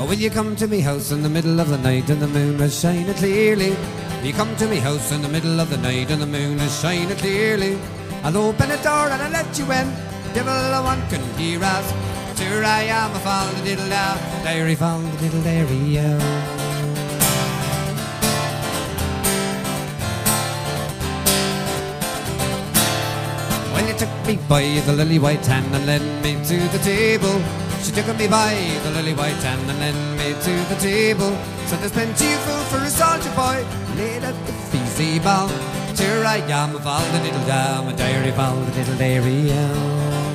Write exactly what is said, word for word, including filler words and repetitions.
Oh, will you come to me house in the middle of the night and the moon is shining clearly? Will you come to me house in the middle of the night and the moon is shining clearly? I'll open the door and I'll let you in. Devil I want can hear us. Sure I am a fall the diddle down. Dairy fall the diddle dairy out. Well, you took me by the lily white hand and led me to the table. She took me by the lily white hand and led me to the table. Said there's plenty of food for a soldier boy laid at the feasty ball. Sure I am a fall the diddle down, a dairy fall the diddle dairy out.